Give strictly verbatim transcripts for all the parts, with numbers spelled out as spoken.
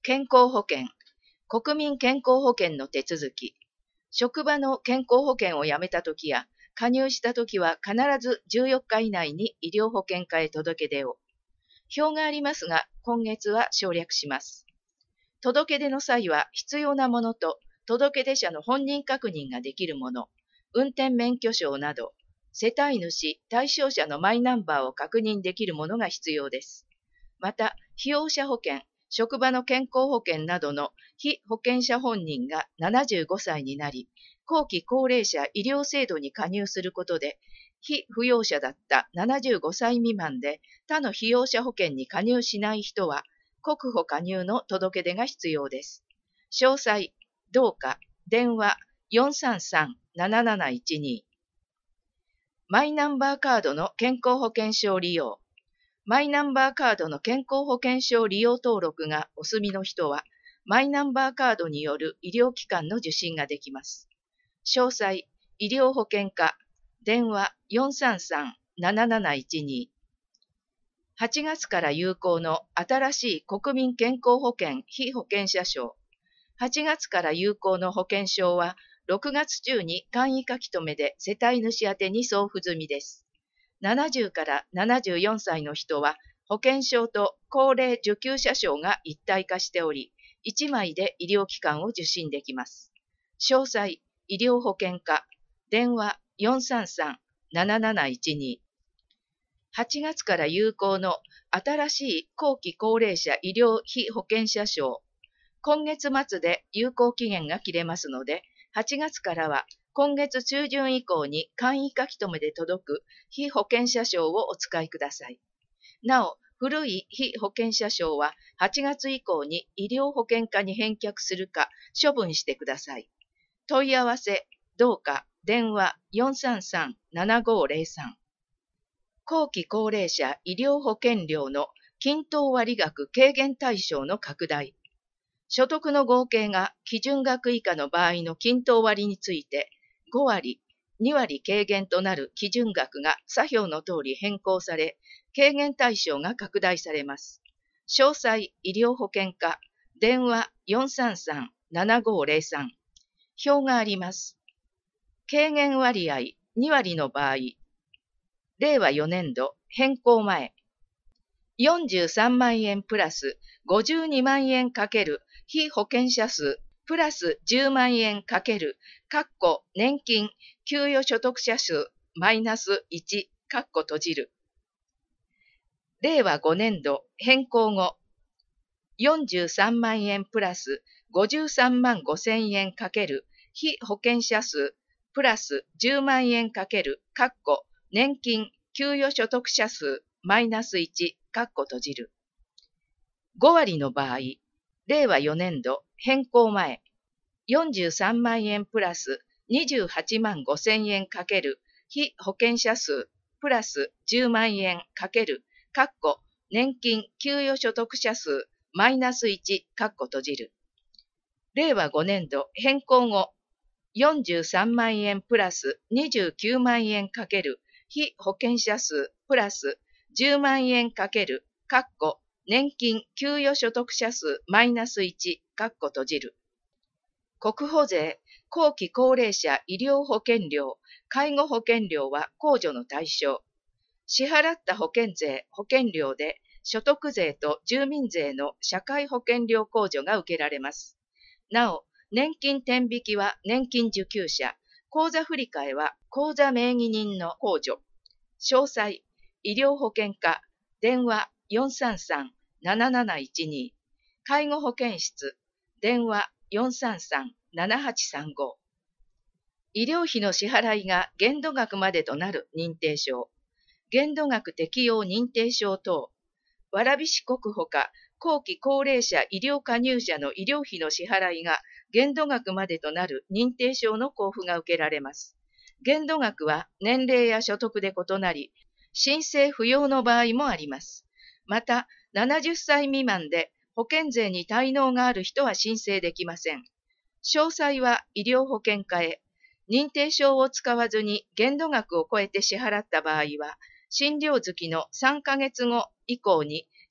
健康保険、国民健康保険の手続き。職場の健康保険を辞めたときや、加入したときは必ずじゅうよっか以内に医療保険課へ届け出を。表がありますが、今月は省略します。届け出の際は必要なものと、届け出者の本人確認ができるもの、運転免許証など、世帯主、対象者のマイナンバーを確認できるものが必要です。また、被用者保険、職場の健康保険などの被保険者本人がななじゅうごさいになり、後期高齢者医療制度に加入することで、被扶養者だったななじゅうごさい未満で他の被用者保険に加入しない人は、国保加入の届け出が必要です。詳細、どうか、電話 よんさんさんなななないちに。マイナンバーカードの健康保険証利用。マイナンバーカードの健康保険証利用登録がお済みの人は、マイナンバーカードによる医療機関の受診ができます。詳細、医療保険課、電話 よんさんさんなななないちに。はちがつから有効の新しい国民健康保険被保険者証。はちがつから有効の保険証は、ろくがつ中に簡易書き留めで世帯主宛に送付済みです。ななじゅうからななじゅうよんさいの人は、保険証と高齢受給者証が一体化しており、いちまいで医療機関を受診できます。詳細、医療保険課、電話 よんさんさんなななないちに。はちがつから有効の新しい後期高齢者医療被保険者証。今月末で有効期限が切れますので、はちがつからは今月中旬以降に簡易書き留めで届く被保険者証をお使いください。なお、古い被保険者証ははちがつ以降に医療保険課に返却するか処分してください。問い合わせ、どうか、電話 よんさんさんななごぜろさん。後期高齢者医療保険料の均等割額軽減対象の拡大。所得の合計が基準額以下の場合の均等割について、ごわり、にわり軽減となる基準額が左表の通り変更され、軽減対象が拡大されます。詳細、医療保険課、電話 よんさんさんななごぜろさん。表があります。軽減割合にわりの場合、れいわよねんど変更前、よんじゅうさんまんえんプラスごじゅうにまんえんかける被保険者数プラスじゅうまんえんかける括弧年金給与所得者数マイナスいち括弧閉じる。れいわごねんど変更後、よんじゅうさんまんえんプラスごじゅうさんまんごせんえんかける被保険者数プラスじゅうまんえんかける括弧年金給与所得者数マイナスいち括弧閉じる。ごわりの場合、れいわよねんど変更前、よんじゅうさんまんえんプラスにじゅうはちまんごせんえんかける被保険者数プラスじゅうまんえんかける括弧年金給与所得者数マイナスいち括弧閉じる。れいわごねんど変更後、よんじゅうさんまんえんプラスにじゅうきゅうまんえんかける被保険者数プラスじゅうまんえんかける括弧年金給与所得者数マイナスいち括弧閉じる。国保税、後期高齢者医療保険料、介護保険料は控除の対象。支払った保険税、保険料で所得税と住民税の社会保険料控除が受けられます。なお、年金天引きは年金受給者、口座振替は口座名義人の控除。詳細、医療保険課、電話 よんさんさんなななないちに。介護保険室、電話 よんさんさんななはちさんご。医療費の支払いが限度額までとなる認定証。限度額適用認定証等。蕨市国保課後期高齢者医療加入者の医療費の支払いが限度額までとなる認定証の交付が受けられます。限度額は年齢や所得で異なり、申請不要の場合もあります。また、ななじゅっさい未満で保険税に滞納がある人は申請できません。詳細は医療保険課へ。認定証を使わずに限度額を超えて支払った場合は、診療月のさんかげつご以降に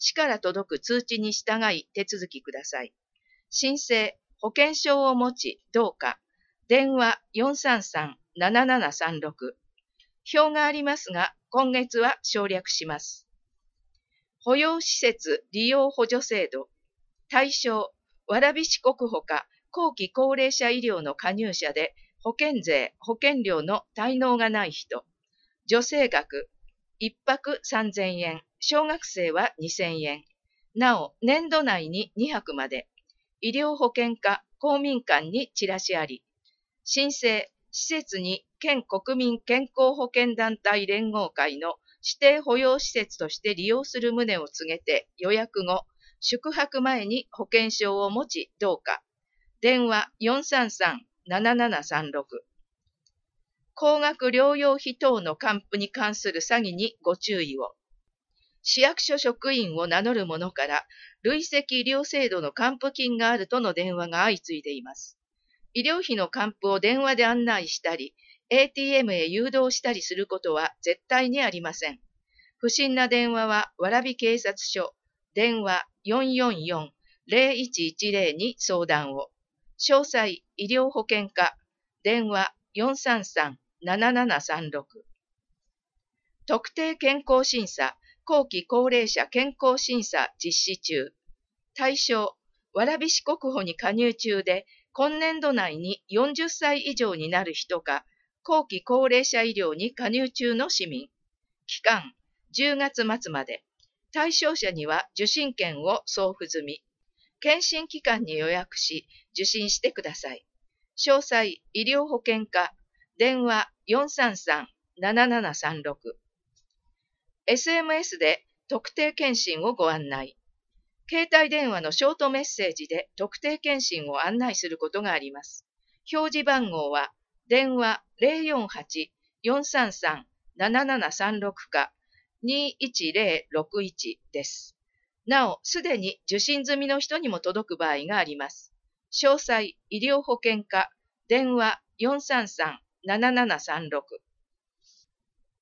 市から届く通知に従い手続きください。申請、保険証を持ち、どうか。電話 よんさんさんななななさんろく。表がありますが、今月は省略します。保養施設利用補助制度。対象、蕨市国保か後期高齢者医療の加入者で、保険税、保険料の滞納がない人。助成額、いっぱくさんぜんえん、小学生はにせんえん。なお、年度内ににはくまで。医療保険課、公民館にチラシあり。申請、施設に県国民健康保険団体連合会の指定保養施設として利用する旨を告げて予約後、宿泊前に保険証を持ちどうか。電話 よんさんさんななななさんろく。高額療養費等の還付に関する詐欺にご注意を。市役所職員を名乗る者から累積医療制度の還付金があるとの電話が相次いでいます。医療費の還付を電話で案内したり、エーティーエム へ誘導したりすることは絶対にありません。不審な電話は蕨警察署、電話 よんよんよんのぜろいちいちぜろ に相談を。詳細、医療保険課、電話 よんさんさんななななさんろく。特定健康審査、後期高齢者健康審査実施中。対象、蕨市国保に加入中で、今年度内によんじゅっさい以上になる人か、後期高齢者医療に加入中の市民。期間、じゅうがつ末まで。対象者には受診券を送付済み。検診期間に予約し、受診してください。詳細、医療保険課、電話 よんさんさんななななさんろく。エスエムエス で特定健診をご案内。携帯電話のショートメッセージで特定健診を案内することがあります。表示番号は電話 ぜろよんはちよんさんさんななななさんろく かにいちぜろろくいちです。なお、すでに受診済みの人にも届く場合があります。詳細、医療保険課、電話 よんさんさんななななさんろく。